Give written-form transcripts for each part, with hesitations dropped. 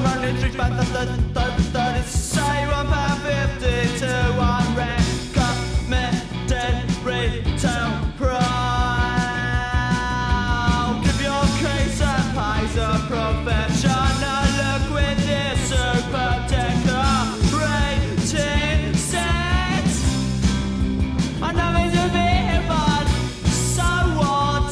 only drink back the say £1.50 to one recommended retail price. Give your case and pays a professional look with this super decorating set. I know it's a bit but so what?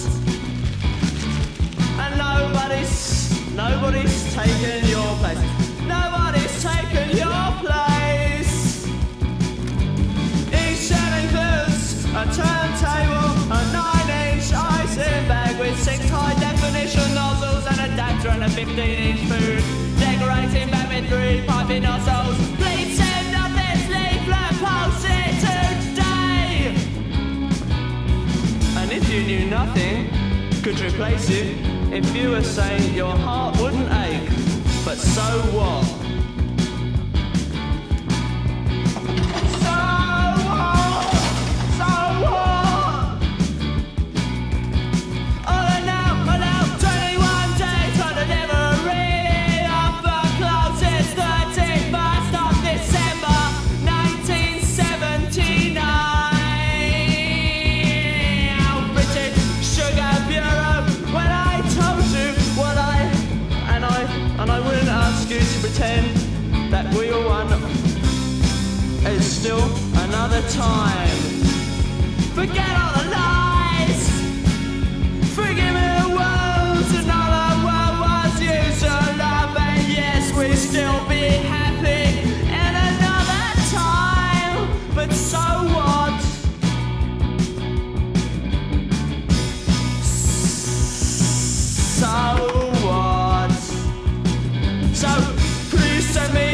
And nobody's taken your place. Nobody's taken your place. Each set includes a turntable, a 9-inch icing bag with 6 high definition nozzles, an adapter and a 15-inch food decorating bag with 3 piping nozzles. Please send us this leaflet posted today. And if you knew nothing could replace it, if you were saying your heart wouldn't ache, but so what? So what? So what? Oh, now, 21 days on delivery of the closest 31st of December 1979. British Sugar Bureau, when I told you what and I wouldn't ask you to pretend that we were one. It's still another time. Forget all the lies. Forgive me the words. Another world was used to love, and yes, we still be happy in another time. But so what? So what? So please send me